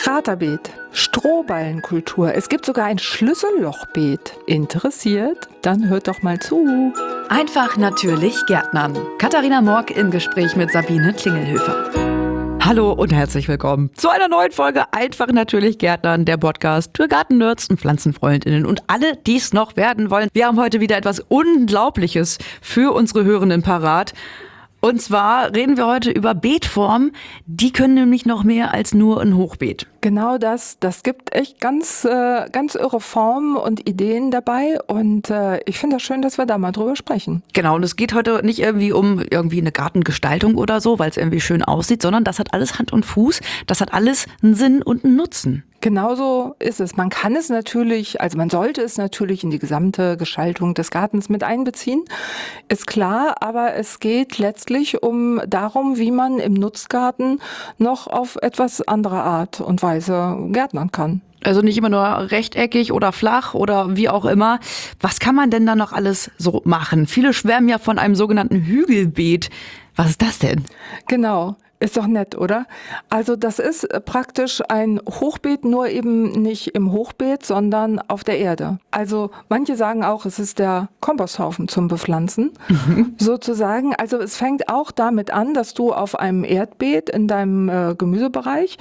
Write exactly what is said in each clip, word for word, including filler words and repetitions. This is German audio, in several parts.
Kraterbeet, Strohballenkultur. Es gibt sogar ein Schlüssellochbeet. Interessiert? Dann hört doch mal zu. Einfach natürlich Gärtnern. Katharina Morg im Gespräch mit Sabine Klingelhöfer. Hallo und herzlich willkommen zu einer neuen Folge Einfach natürlich Gärtnern, der Podcast für Gartennerds und PflanzenfreundInnen und alle, die es noch werden wollen. Wir haben heute wieder etwas Unglaubliches für unsere Hörenden parat. Und zwar reden wir heute über Beetformen. Die können nämlich noch mehr als nur ein Hochbeet. Genau das. Das gibt echt ganz, äh, ganz irre Formen und Ideen dabei. Und äh, ich finde das schön, dass wir da mal drüber sprechen. Genau, und es geht heute nicht irgendwie um irgendwie eine Gartengestaltung oder so, weil es irgendwie schön aussieht, sondern das hat alles Hand und Fuß. Das hat alles einen Sinn und einen Nutzen. Genauso ist es. Man kann es natürlich, also man sollte es natürlich in die gesamte Gestaltung des Gartens mit einbeziehen, ist klar, aber es geht letztlich um darum, wie man im Nutzgarten noch auf etwas andere Art und Weise gärtnern kann. Also nicht immer nur rechteckig oder flach oder wie auch immer. Was kann man denn da noch alles so machen? Viele schwärmen ja von einem sogenannten Hügelbeet. Was ist das denn? Genau. Ist doch nett, oder? Also das ist praktisch ein Hochbeet, nur eben nicht im Hochbeet, sondern auf der Erde. Also manche sagen auch, es ist der Komposthaufen zum Bepflanzen, mhm. sozusagen. Also es fängt auch damit an, dass du auf einem Erdbeet in deinem äh, Gemüsebereich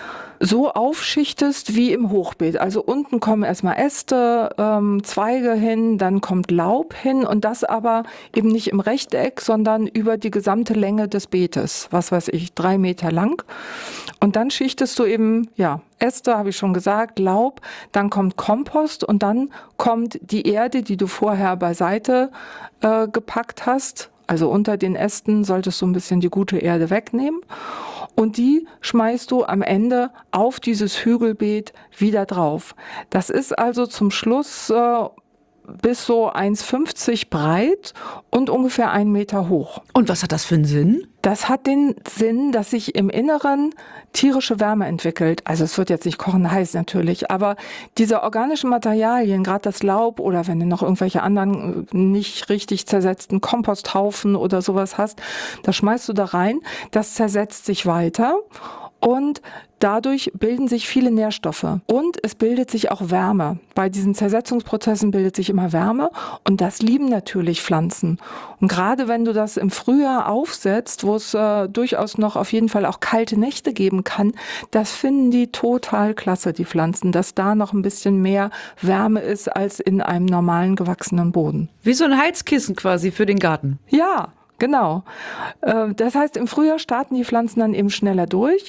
so aufschichtest wie im Hochbeet. Also unten kommen erstmal Äste, ähm, Zweige hin, dann kommt Laub hin und das aber eben nicht im Rechteck, sondern über die gesamte Länge des Beetes. Was weiß ich, drei Meter lang. Und dann schichtest du eben, ja, Äste, habe ich schon gesagt, Laub, dann kommt Kompost und dann kommt die Erde, die du vorher beiseite äh, gepackt hast. Also unter den Ästen solltest du ein bisschen die gute Erde wegnehmen. Und die schmeißt du am Ende auf dieses Hügelbeet wieder drauf. Das ist also zum Schluss äh, bis so eins fünfzig breit und ungefähr einen Meter hoch. Und was hat das für einen Sinn? Das hat den Sinn, dass sich im Inneren tierische Wärme entwickelt. Also es wird jetzt nicht kochend heiß natürlich, aber diese organischen Materialien, gerade das Laub oder wenn du noch irgendwelche anderen nicht richtig zersetzten Komposthaufen oder sowas hast, das schmeißt du da rein, das zersetzt sich weiter. Und dadurch bilden sich viele Nährstoffe und es bildet sich auch Wärme. Bei diesen Zersetzungsprozessen bildet sich immer Wärme und das lieben natürlich Pflanzen. Und gerade wenn du das im Frühjahr aufsetzt, wo es äh, durchaus noch auf jeden Fall auch kalte Nächte geben kann, das finden die total klasse, die Pflanzen, dass da noch ein bisschen mehr Wärme ist als in einem normalen gewachsenen Boden. Wie so ein Heizkissen quasi für den Garten. Ja. Genau. Das heißt, im Frühjahr starten die Pflanzen dann eben schneller durch.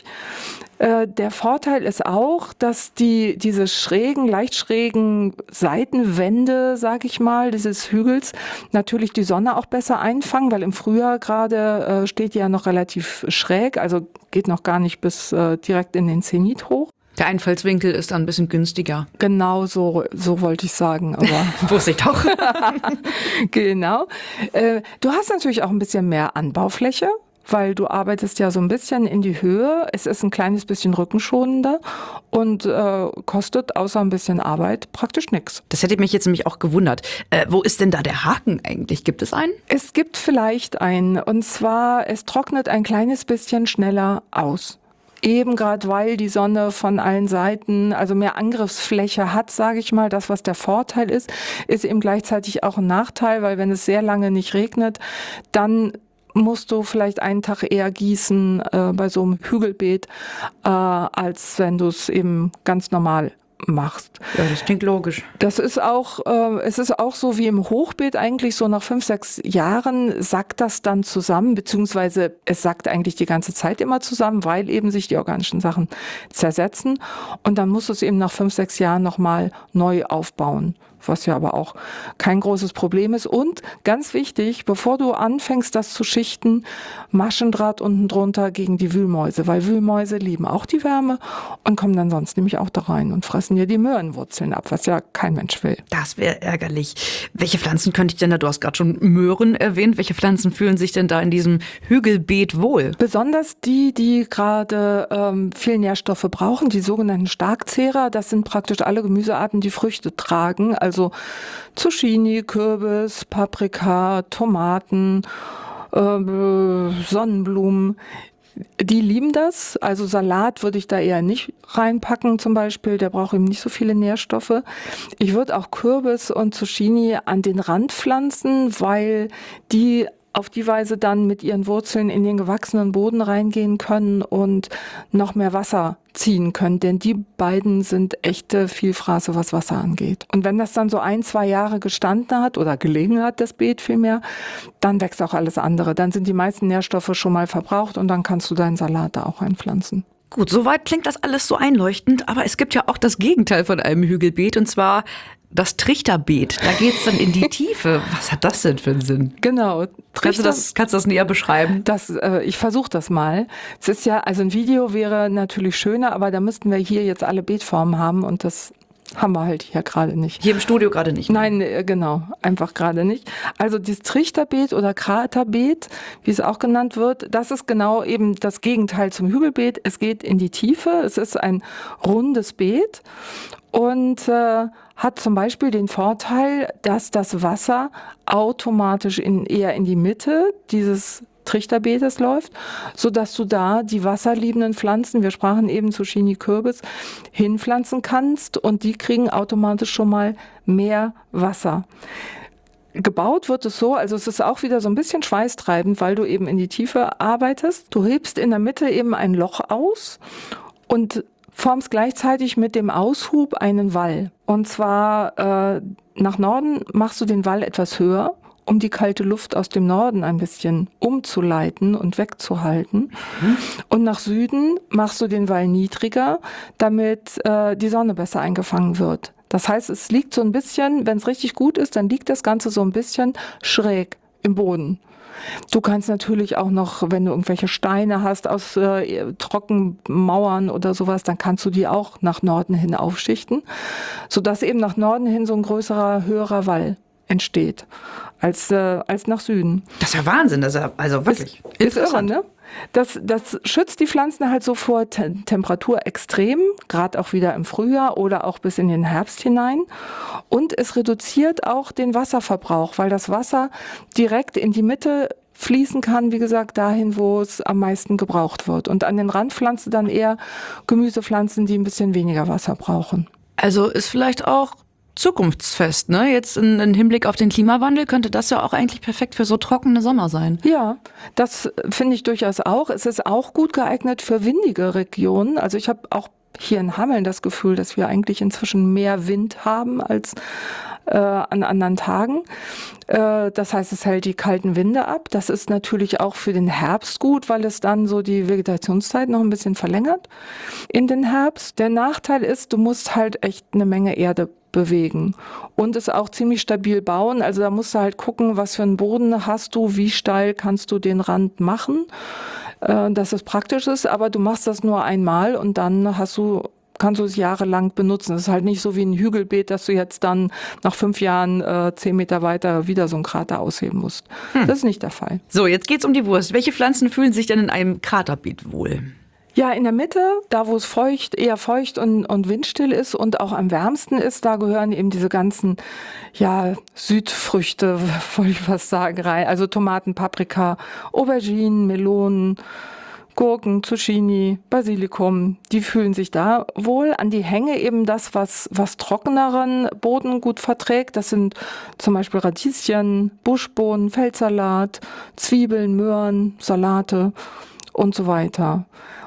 Der Vorteil ist auch, dass die diese schrägen, leicht schrägen Seitenwände, sag ich mal, dieses Hügels natürlich die Sonne auch besser einfangen, weil im Frühjahr gerade steht die ja noch relativ schräg, also geht noch gar nicht bis direkt in den Zenit hoch. Der Einfallswinkel ist dann ein bisschen günstiger. Genau, so, so wollte ich sagen, aber. Wusste ich doch. Genau. Äh, du hast natürlich auch ein bisschen mehr Anbaufläche, weil du arbeitest ja so ein bisschen in die Höhe. Es ist ein kleines bisschen rückenschonender und äh, kostet außer ein bisschen Arbeit praktisch nichts. Das hätte mich jetzt nämlich auch gewundert. Äh, wo ist denn da der Haken eigentlich? Gibt es einen? Es gibt vielleicht einen. Und zwar, es trocknet ein kleines bisschen schneller aus. Eben gerade, weil die Sonne von allen Seiten, also mehr Angriffsfläche hat, sage ich mal, das, was der Vorteil ist, ist eben gleichzeitig auch ein Nachteil, weil wenn es sehr lange nicht regnet, dann musst du vielleicht einen Tag eher gießen äh, bei so einem Hügelbeet, äh, als wenn du es eben ganz normal machst. Ja, das klingt logisch. Das ist auch, äh, es ist auch so wie im Hochbeet eigentlich, so nach fünf, sechs Jahren sackt das dann zusammen, beziehungsweise es sackt eigentlich die ganze Zeit immer zusammen, weil eben sich die organischen Sachen zersetzen und dann musst du es eben nach fünf, sechs Jahren nochmal neu aufbauen, was ja aber auch kein großes Problem ist. Und ganz wichtig, bevor du anfängst, das zu schichten, Maschendraht unten drunter gegen die Wühlmäuse, weil Wühlmäuse lieben auch die Wärme und kommen dann sonst nämlich auch da rein und fressen dir die Möhrenwurzeln ab, was ja kein Mensch will. Das wäre ärgerlich. Welche Pflanzen könnte ich denn da, du hast gerade schon Möhren erwähnt, welche Pflanzen fühlen sich denn da in diesem Hügelbeet wohl? Besonders die, die gerade ähm, viel Nährstoffe brauchen, die sogenannten Starkzehrer, das sind praktisch alle Gemüsearten, die Früchte tragen, also Also Zucchini, Kürbis, Paprika, Tomaten, äh, Sonnenblumen. Die lieben das. Also Salat würde ich da eher nicht reinpacken zum Beispiel. Der braucht eben nicht so viele Nährstoffe. Ich würde auch Kürbis und Zucchini an den Rand pflanzen, weil die auf die Weise dann mit ihren Wurzeln in den gewachsenen Boden reingehen können und noch mehr Wasser ziehen können. Denn die beiden sind echte Vielfraße, was Wasser angeht. Und wenn das dann so ein, zwei Jahre gestanden hat oder gelegen hat, das Beet vielmehr, dann wächst auch alles andere. Dann sind die meisten Nährstoffe schon mal verbraucht und dann kannst du deinen Salat da auch einpflanzen. Gut, soweit klingt das alles so einleuchtend, aber es gibt ja auch das Gegenteil von einem Hügelbeet, und zwar das Trichterbeet. Da geht's dann in die Tiefe. Was hat das denn für einen Sinn? Genau. Kannst du das, kannst du das näher beschreiben? Das, äh, ich versuche das mal. Es ist ja, also ein Video wäre natürlich schöner, aber da müssten wir hier jetzt alle Beetformen haben und das haben wir halt hier gerade nicht. Hier im Studio gerade nicht. Ne? Nein, äh, genau, einfach gerade nicht. Also dieses Trichterbeet oder Kraterbeet, wie es auch genannt wird, das ist genau eben das Gegenteil zum Hügelbeet. Es geht in die Tiefe, es ist ein rundes Beet und äh, hat zum Beispiel den Vorteil, dass das Wasser automatisch in, eher in die Mitte dieses Trichterbeetes läuft, sodass du da die wasserliebenden Pflanzen, wir sprachen eben Zucchini, Kürbis, hinpflanzen kannst und die kriegen automatisch schon mal mehr Wasser. Gebaut wird es so, also es ist auch wieder so ein bisschen schweißtreibend, weil du eben in die Tiefe arbeitest. Du hebst in der Mitte eben ein Loch aus und formst gleichzeitig mit dem Aushub einen Wall. Und zwar äh, nach Norden machst du den Wall etwas höher, um die kalte Luft aus dem Norden ein bisschen umzuleiten und wegzuhalten. Mhm. Und nach Süden machst du den Wall niedriger, damit äh, die Sonne besser eingefangen wird. Das heißt, es liegt so ein bisschen, wenn es richtig gut ist, dann liegt das Ganze so ein bisschen schräg im Boden. Du kannst natürlich auch noch, wenn du irgendwelche Steine hast aus äh, Trockenmauern oder sowas, dann kannst du die auch nach Norden hin aufschichten, sodass eben nach Norden hin so ein größerer, höherer Wall entsteht als, äh, als nach Süden. Das ist ja Wahnsinn, das ist ja, also wirklich ist, ist irre, ne? Das, das schützt die Pflanzen halt so vor Te- Temperaturextremen, gerade auch wieder im Frühjahr oder auch bis in den Herbst hinein. Und es reduziert auch den Wasserverbrauch, weil das Wasser direkt in die Mitte fließen kann, wie gesagt, dahin, wo es am meisten gebraucht wird. Und an den Randpflanzen dann eher Gemüsepflanzen, die ein bisschen weniger Wasser brauchen. Also ist vielleicht auch zukunftsfest, ne? Jetzt in, in Hinblick auf den Klimawandel könnte das ja auch eigentlich perfekt für so trockene Sommer sein. Ja, das finde ich durchaus auch. Es ist auch gut geeignet für windige Regionen. Also ich habe auch hier in Hameln das Gefühl, dass wir eigentlich inzwischen mehr Wind haben als äh, an anderen Tagen. Äh, das heißt, es hält die kalten Winde ab. Das ist natürlich auch für den Herbst gut, weil es dann so die Vegetationszeit noch ein bisschen verlängert in den Herbst. Der Nachteil ist, du musst halt echt eine Menge Erde bewegen und es auch ziemlich stabil bauen. Also da musst du halt gucken, was für einen Boden hast du, wie steil kannst du den Rand machen, äh, dass es praktisch ist, aber du machst das nur einmal und dann hast du kannst du es jahrelang benutzen. Das ist halt nicht so wie ein Hügelbeet, dass du jetzt dann nach fünf Jahren äh, zehn Meter weiter wieder so einen Krater ausheben musst. Hm. Das ist nicht der Fall. So, jetzt geht's um die Wurst. Welche Pflanzen fühlen sich denn in einem Kraterbeet wohl? Ja, in der Mitte, da wo es feucht, eher feucht und, und windstill ist und auch am wärmsten ist, da gehören eben diese ganzen, ja, Südfrüchte, wollte ich fast sagen, rein. Also Tomaten, Paprika, Auberginen, Melonen, Gurken, Zucchini, Basilikum, die fühlen sich da wohl. An die Hänge eben das, was, was trockeneren Boden gut verträgt. Das sind zum Beispiel Radieschen, Buschbohnen, Feldsalat, Zwiebeln, Möhren, Salate und so weiter.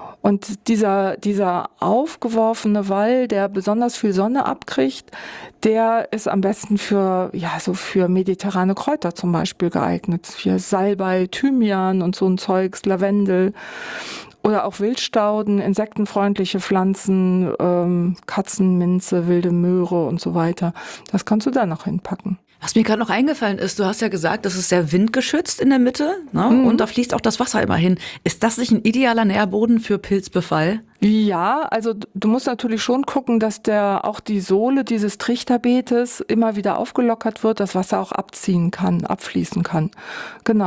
Und dieser, dieser aufgeworfene Wall, der besonders viel Sonne abkriegt, der ist am besten für, ja, so für mediterrane Kräuter zum Beispiel geeignet. Hier Salbei, Thymian und so ein Zeugs, Lavendel. Oder auch Wildstauden, insektenfreundliche Pflanzen, ähm, Katzenminze, wilde Möhre und so weiter. Das kannst du da noch hinpacken. Was mir gerade noch eingefallen ist, du hast ja gesagt, das ist sehr windgeschützt in der Mitte, ne? Mhm. Und da fließt auch das Wasser immer hin. Ist das nicht ein idealer Nährboden für Pilzbefall? Ja, also du musst natürlich schon gucken, dass der auch die Sohle dieses Trichterbeetes immer wieder aufgelockert wird, das Wasser auch abziehen kann, abfließen kann. Genau.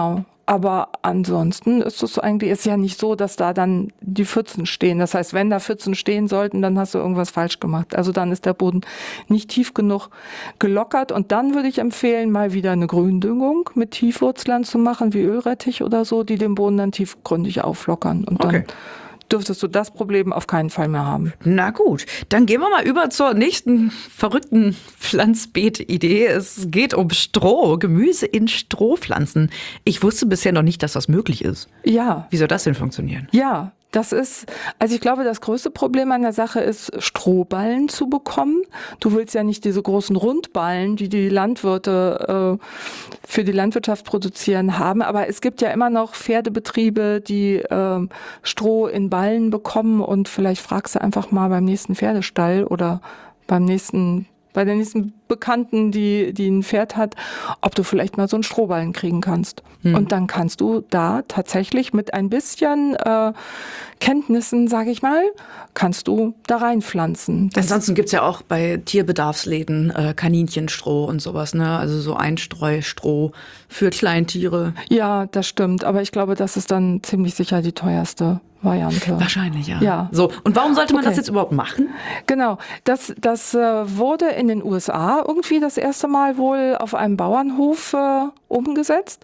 Aber ansonsten ist es eigentlich, ist ja nicht so, dass da dann die Pfützen stehen. Das heißt, wenn da Pfützen stehen sollten, dann hast du irgendwas falsch gemacht. Also dann ist der Boden nicht tief genug gelockert. Und dann würde ich empfehlen, mal wieder eine Gründüngung mit Tiefwurzlern zu machen, wie Ölrettich oder so, die den Boden dann tiefgründig auflockern. Und Okay. dann dürftest du das Problem auf keinen Fall mehr haben. Na gut, dann gehen wir mal über zur nächsten verrückten Pflanzbeet-Idee. Es geht um Stroh, Gemüse in Strohpflanzen. Ich wusste bisher noch nicht, dass das möglich ist. Ja, Wie soll das denn funktionieren? ja. Das ist, also ich glaube, das größte Problem an der Sache ist, Strohballen zu bekommen. Du willst ja nicht diese großen Rundballen, die die Landwirte äh, für die Landwirtschaft produzieren, haben. Aber es gibt ja immer noch Pferdebetriebe, die äh, Stroh in Ballen bekommen. Und vielleicht fragst du einfach mal beim nächsten Pferdestall oder beim nächsten bei der nächsten Bekannten, die, die ein Pferd hat, ob du vielleicht mal so einen Strohballen kriegen kannst. Hm. Und dann kannst du da tatsächlich mit ein bisschen äh, Kenntnissen, sage ich mal, kannst du da reinpflanzen. Das Ansonsten gibt's ja auch bei Tierbedaftsläden äh, Kaninchenstroh und sowas, ne? Also so Einstreustroh für Kleintiere. Ja, das stimmt. Aber ich glaube, das ist dann ziemlich sicher die teuerste Variante. Wahrscheinlich, ja. Ja. So, und warum sollte man Okay. das jetzt überhaupt machen? Genau, das, das äh, wurde in den U S A irgendwie das erste Mal wohl auf einem Bauernhof äh, umgesetzt.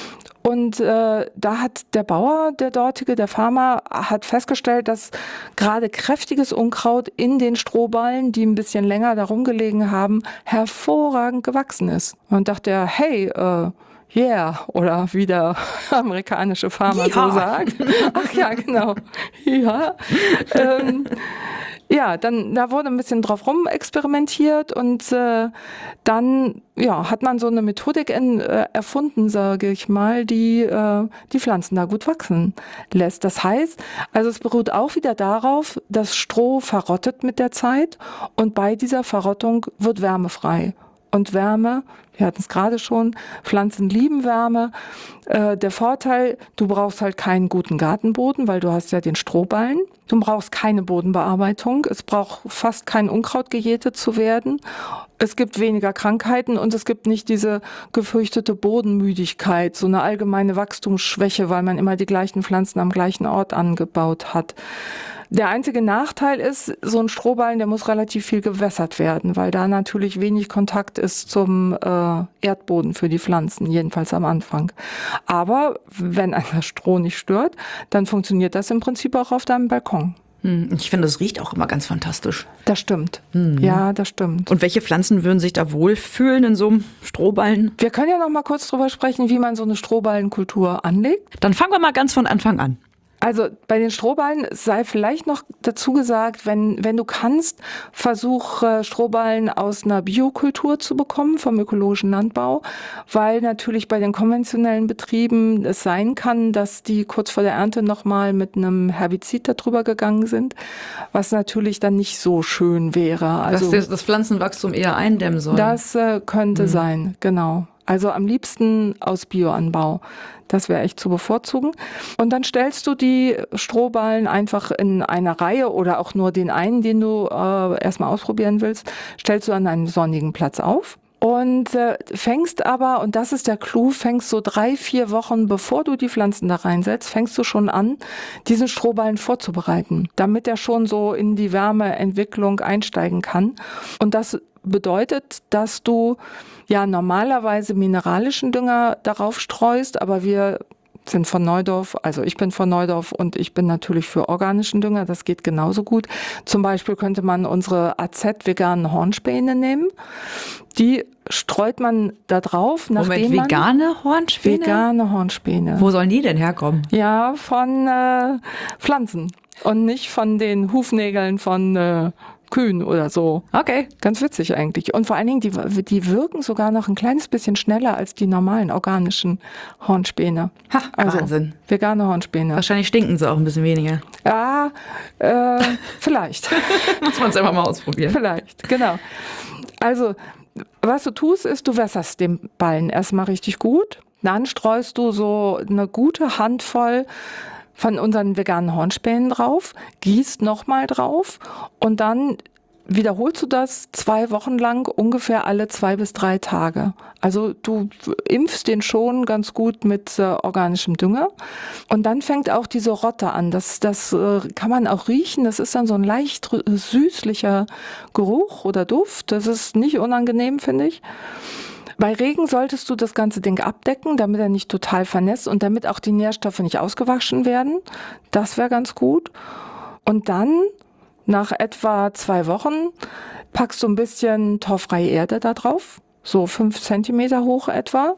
Und äh, da hat der Bauer, der dortige, der Farmer, hat festgestellt, dass gerade kräftiges Unkraut in den Strohballen, die ein bisschen länger darum gelegen haben, hervorragend gewachsen ist. Und dachte er, hey, äh, yeah, oder wie der amerikanische Farmer Ja. so sagt. Ach ja, genau. Ja. ähm, ja, dann da wurde ein bisschen drauf rum experimentiert und äh, dann ja, hat man so eine Methodik in, äh, erfunden, sage ich mal, die äh, die Pflanzen da gut wachsen lässt. Das heißt, also es beruht auch wieder darauf, dass Stroh verrottet mit der Zeit und bei dieser Verrottung wird Wärme frei. Und Wärme, wir hatten es gerade schon, Pflanzen lieben Wärme. Äh, der Vorteil, du brauchst halt keinen guten Gartenboden, weil du hast ja den Strohballen. Du brauchst keine Bodenbearbeitung. Es braucht fast kein Unkraut gejätet zu werden. Es gibt weniger Krankheiten und es gibt nicht diese gefürchtete Bodenmüdigkeit, so eine allgemeine Wachstumsschwäche, weil man immer die gleichen Pflanzen am gleichen Ort angebaut hat. Der einzige Nachteil ist, so ein Strohballen, der muss relativ viel gewässert werden, weil da natürlich wenig Kontakt ist zum äh, Erdboden für die Pflanzen, jedenfalls am Anfang. Aber wenn ein das Stroh nicht stört, dann funktioniert das im Prinzip auch auf deinem Balkon. Hm, ich finde, es riecht auch immer ganz fantastisch. Das stimmt. Mhm. Ja, das stimmt. Und welche Pflanzen würden sich da wohlfühlen in so einem Strohballen? Wir können ja noch mal kurz drüber sprechen, wie man so eine Strohballenkultur anlegt. Dann fangen wir mal ganz von Anfang an. Also bei den Strohballen sei vielleicht noch dazu gesagt, wenn, wenn du kannst, versuch äh, Strohballen aus einer Biokultur zu bekommen, vom ökologischen Landbau, weil natürlich bei den konventionellen Betrieben es sein kann, dass die kurz vor der Ernte nochmal mit einem Herbizid darüber gegangen sind, was natürlich dann nicht so schön wäre. Also, Dass das Pflanzenwachstum eher eindämmen soll. das äh, könnte Mhm. sein, genau. Also am liebsten aus Bioanbau. Das wäre echt zu bevorzugen. Und dann stellst du die Strohballen einfach in einer Reihe oder auch nur den einen, den du äh, erstmal ausprobieren willst, stellst du an einen sonnigen Platz auf. Und äh, fängst aber, und das ist der Clou, fängst so drei, vier Wochen, bevor du die Pflanzen da reinsetzt, fängst du schon an, diesen Strohballen vorzubereiten, damit er schon so in die Wärmeentwicklung einsteigen kann. Und das bedeutet, dass du ja normalerweise mineralischen Dünger darauf streust, aber wir sind von Neudorf, also ich bin von Neudorf und ich bin natürlich für organischen Dünger, das geht genauso gut. Zum Beispiel könnte man unsere A Z-veganen Hornspäne nehmen. Die streut man da drauf, nachdem Moment, man... vegane Hornspäne? Vegane Hornspäne. Wo sollen die denn herkommen? Ja, von äh, Pflanzen und nicht von den Hufnägeln von äh, Kühen oder so. Okay. Ganz witzig eigentlich. Und vor allen Dingen, die, die wirken sogar noch ein kleines bisschen schneller als die normalen organischen Hornspäne. Ha, Also Wahnsinn. vegane Hornspäne. Wahrscheinlich stinken sie auch ein bisschen weniger. Ja, äh, vielleicht. Muss man es einfach mal ausprobieren. Vielleicht, genau. Also, was du tust, ist, du wässerst den Ballen erstmal richtig gut. Dann streust du so eine gute Handvoll von unseren veganen Hornspänen drauf, gießt nochmal drauf und dann wiederholst du das zwei Wochen lang ungefähr alle zwei bis drei Tage. Also du impfst den schon ganz gut mit äh, organischem Dünger. Und dann fängt auch diese Rotte an. Das, das äh, kann man auch riechen. Das ist dann so ein leicht süßlicher Geruch oder Duft. Das ist nicht unangenehm, finde ich. Bei Regen solltest du das ganze Ding abdecken, damit er nicht total vernässt und damit auch die Nährstoffe nicht ausgewaschen werden. Das wäre ganz gut. Und dann, nach etwa zwei Wochen, packst du ein bisschen torffreie Erde da drauf, so fünf Zentimeter hoch etwa,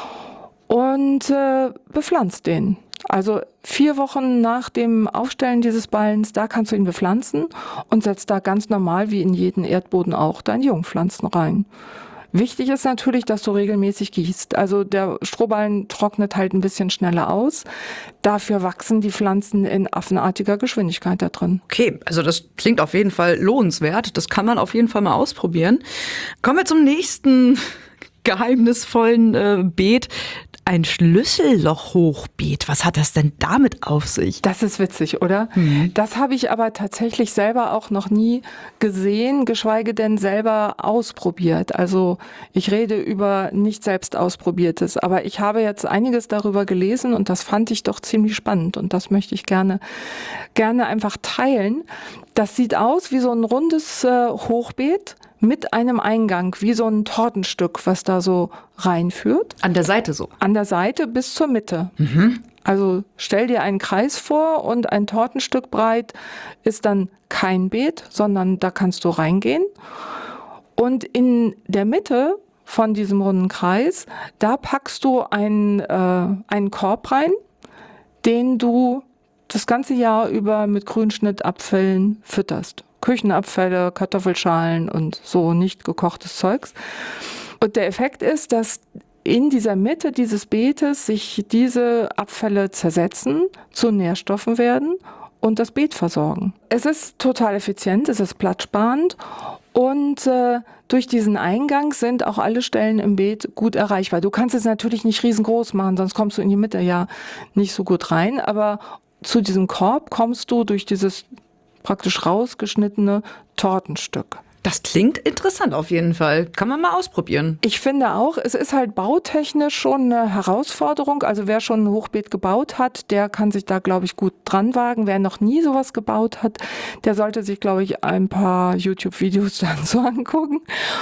und äh, bepflanzt den. Also vier Wochen nach dem Aufstellen dieses Ballens, da kannst du ihn bepflanzen und setzt da ganz normal, wie in jeden Erdboden auch, deine Jungpflanzen rein. Wichtig ist natürlich, dass du regelmäßig gießt. Also der Strohballen trocknet halt ein bisschen schneller aus. Dafür wachsen die Pflanzen in affenartiger Geschwindigkeit da drin. Okay, also das klingt auf jeden Fall lohnenswert. Das kann man auf jeden Fall mal ausprobieren. Kommen wir zum nächsten geheimnisvollen äh, Beet. Ein Schlüssellochhochbeet. Was hat das denn damit auf sich? Das ist witzig, oder? Mhm. Das habe ich aber tatsächlich selber auch noch nie gesehen, geschweige denn selber ausprobiert. Also ich rede über nicht selbst ausprobiertes, aber ich habe jetzt einiges darüber gelesen und das fand ich doch ziemlich spannend und das möchte ich gerne, gerne einfach teilen. Das sieht aus wie so ein rundes äh, Hochbeet mit einem Eingang, wie so ein Tortenstück, was da so reinführt. An der Seite so? An der Seite bis zur Mitte. Mhm. Also stell dir einen Kreis vor und ein Tortenstück breit ist dann kein Beet, sondern da kannst du reingehen. Und in der Mitte von diesem runden Kreis, da packst du ein, äh, einen Korb rein, den du das ganze Jahr über mit Grünschnittabfällen fütterst. Küchenabfälle, Kartoffelschalen und so nicht gekochtes Zeugs. Und der Effekt ist, dass in dieser Mitte dieses Beetes sich diese Abfälle zersetzen, zu Nährstoffen werden und das Beet versorgen. Es ist total effizient, es ist platzsparend und äh, durch diesen Eingang sind auch alle Stellen im Beet gut erreichbar. Du kannst es natürlich nicht riesengroß machen, sonst kommst du in die Mitte ja nicht so gut rein, aber zu diesem Korb kommst du durch dieses praktisch rausgeschnittene Tortenstück. Das klingt interessant auf jeden Fall. Kann man mal ausprobieren. Ich finde auch, es ist halt bautechnisch schon eine Herausforderung. Also wer schon ein Hochbeet gebaut hat, der kann sich da, glaube ich, gut dran wagen. Wer noch nie sowas gebaut hat, der sollte sich, glaube ich, ein paar YouTube-Videos dann so angucken,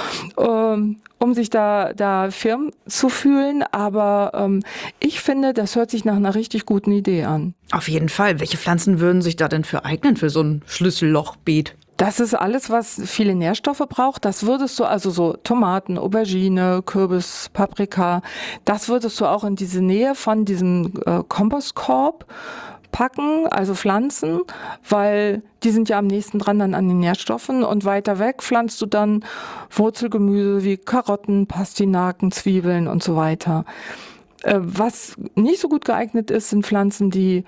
um, um sich da, da firm zu fühlen. Aber ähm, ich finde, das hört sich nach einer richtig guten Idee an. Auf jeden Fall. Welche Pflanzen würden sich da denn für eignen für so ein Schlüssellochbeet? Das ist alles, was viele Nährstoffe braucht. Das würdest du also so Tomaten, Aubergine, Kürbis, Paprika, das würdest du auch in diese Nähe von diesem äh, Kompostkorb packen, also pflanzen, weil die sind ja am nächsten dran dann an den Nährstoffen und weiter weg pflanzt du dann Wurzelgemüse wie Karotten, Pastinaken, Zwiebeln und so weiter. Äh, was nicht so gut geeignet ist, sind Pflanzen, die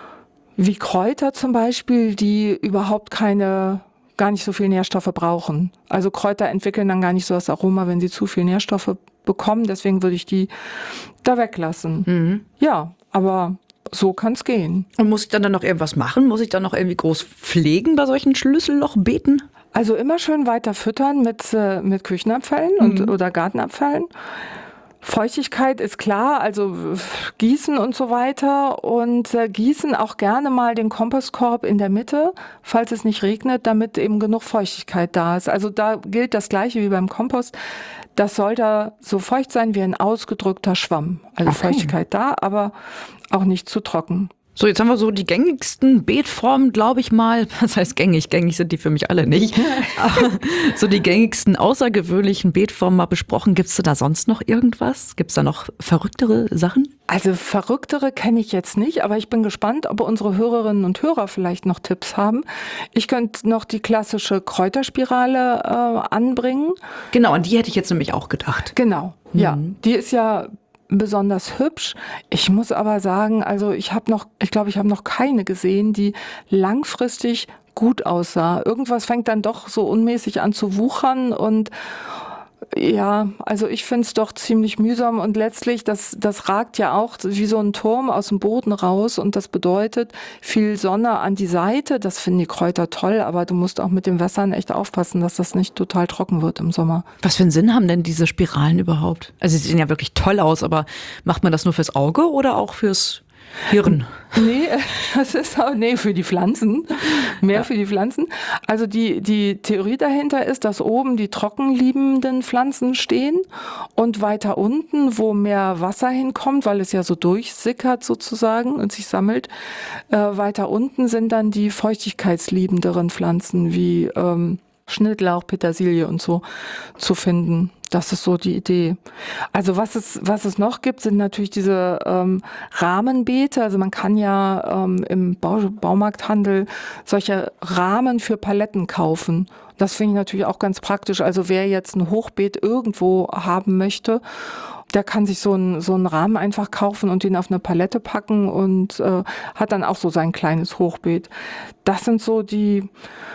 wie Kräuter zum Beispiel, die überhaupt keine gar nicht so viel Nährstoffe brauchen. Also Kräuter entwickeln dann gar nicht so das Aroma, wenn sie zu viel Nährstoffe bekommen. Deswegen würde ich die da weglassen. Mhm. Ja, aber so kann es gehen. Und muss ich dann, dann noch irgendwas machen? Muss ich dann noch irgendwie groß pflegen bei solchen Schlüssellochbeeten? Also immer schön weiter füttern mit, äh, mit Küchenabfällen und, mhm. oder Gartenabfällen. Feuchtigkeit ist klar, also Gießen und so weiter und äh, gießen auch gerne mal den Kompostkorb in der Mitte, falls es nicht regnet, damit eben genug Feuchtigkeit da ist. Also da gilt das Gleiche wie beim Kompost. Das soll da so feucht sein wie ein ausgedrückter Schwamm. Also okay. Feuchtigkeit da, aber auch nicht zu trocken. So, jetzt haben wir so die gängigsten Beetformen, glaube ich mal. Das heißt gängig, gängig sind die für mich alle nicht. Aber so die gängigsten, außergewöhnlichen Beetformen mal besprochen. Gibt es da sonst noch irgendwas? Gibt es da noch verrücktere Sachen? Also verrücktere kenne ich jetzt nicht, aber ich bin gespannt, ob unsere Hörerinnen und Hörer vielleicht noch Tipps haben. Ich könnte noch die klassische Kräuterspirale äh, anbringen. Genau, an die hätte ich jetzt nämlich auch gedacht. Genau, mhm. ja. Die ist ja besonders hübsch. Ich muss aber sagen, also ich habe noch, ich glaube, ich habe noch keine gesehen, die langfristig gut aussah. Irgendwas fängt dann doch so unmäßig an zu wuchern und Ja, also ich finde es doch ziemlich mühsam und letztlich, das, das ragt ja auch wie so ein Turm aus dem Boden raus und das bedeutet viel Sonne an die Seite. Das finden die Kräuter toll, aber du musst auch mit dem Wässern echt aufpassen, dass das nicht total trocken wird im Sommer. Was für einen Sinn haben denn diese Spiralen überhaupt? Also sie sehen ja wirklich toll aus, aber macht man das nur fürs Auge oder auch fürs Hirn? Nee, das ist auch, nee, für die Pflanzen. Mehr ja. für die Pflanzen. Also die, die Theorie dahinter ist, dass oben die trockenliebenden Pflanzen stehen und weiter unten, wo mehr Wasser hinkommt, weil es ja so durchsickert sozusagen und sich sammelt, äh, weiter unten sind dann die feuchtigkeitsliebenderen Pflanzen wie ähm, Schnittlauch, Petersilie und so zu finden. Das ist so die Idee. Also was es, was es noch gibt, sind natürlich diese ähm, Rahmenbeete. Also man kann ja ähm, im Bau, Baumarkthandel solche Rahmen für Paletten kaufen. Das finde ich natürlich auch ganz praktisch. Also wer jetzt ein Hochbeet irgendwo haben möchte, der kann sich so einen, so einen Rahmen einfach kaufen und den auf eine Palette packen und äh, hat dann auch so sein kleines Hochbeet. Das sind so die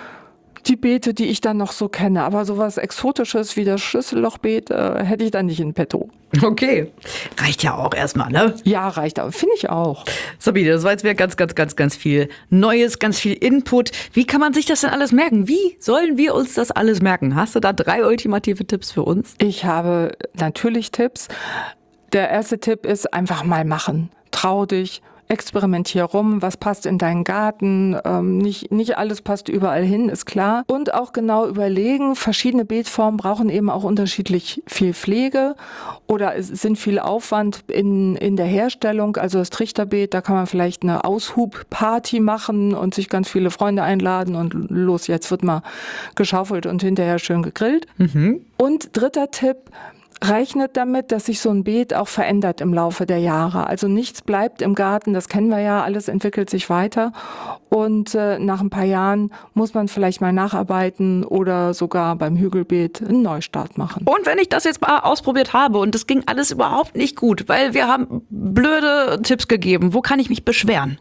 Die Beete, die ich dann noch so kenne, aber sowas Exotisches wie das Schlüssellochbeet äh, hätte ich dann nicht in petto. Okay, reicht ja auch erstmal, ne? Ja, reicht auch, finde ich auch. Sabine, das war jetzt wieder ganz, ganz, ganz, ganz viel Neues, ganz viel Input. Wie kann man sich das denn alles merken? Wie sollen wir uns das alles merken? Hast du da drei ultimative Tipps für uns? Ich habe natürlich Tipps. Der erste Tipp ist einfach mal machen. Trau dich. Experimentier rum, was passt in deinen Garten. Ähm, nicht, nicht alles passt überall hin, ist klar. Und auch genau überlegen, verschiedene Beetformen brauchen eben auch unterschiedlich viel Pflege oder es sind viel Aufwand in, in der Herstellung. Also das Trichterbeet, da kann man vielleicht eine Aushubparty machen und sich ganz viele Freunde einladen und los, jetzt wird mal geschaufelt und hinterher schön gegrillt. Mhm. Und dritter Tipp, rechnet damit, dass sich so ein Beet auch verändert im Laufe der Jahre. Also nichts bleibt im Garten, das kennen wir ja, alles entwickelt sich weiter. Und äh, nach ein paar Jahren muss man vielleicht mal nacharbeiten oder sogar beim Hügelbeet einen Neustart machen. Und wenn ich das jetzt mal ausprobiert habe und das ging alles überhaupt nicht gut, weil wir haben blöde Tipps gegeben, wo kann ich mich beschweren?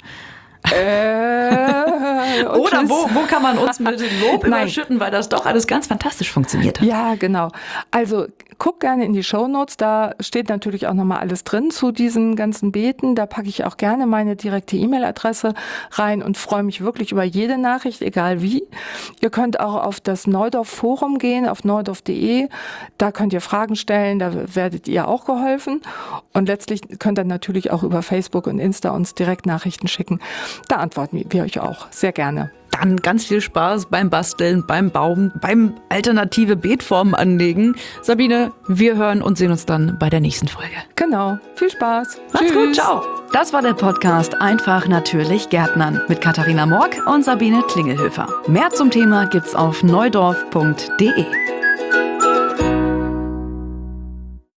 Äh, Oder wo, wo kann man uns mit Lob überschütten, weil das doch alles ganz fantastisch funktioniert hat. Ja, genau. Also guck gerne in die Shownotes, da steht natürlich auch nochmal alles drin zu diesen ganzen Beeten. Da packe ich auch gerne meine direkte E-Mail-Adresse rein und freue mich wirklich über jede Nachricht, egal wie. Ihr könnt auch auf das Neudorf-Forum gehen, auf neudorf punkt de. Da könnt ihr Fragen stellen, da werdet ihr auch geholfen. Und letztlich könnt ihr natürlich auch über Facebook und Insta uns direkt Nachrichten schicken. Da antworten wir euch auch sehr gerne. Dann ganz viel Spaß beim Basteln, beim Bauen, beim alternative Beetformen anlegen. Sabine, wir hören und sehen uns dann bei der nächsten Folge. Genau, viel Spaß. Macht's Tschüss. Gut, ciao. Das war der Podcast Einfach natürlich Gärtnern mit Katharina Morg und Sabine Klingelhöfer. Mehr zum Thema gibt's auf neudorf punkt de.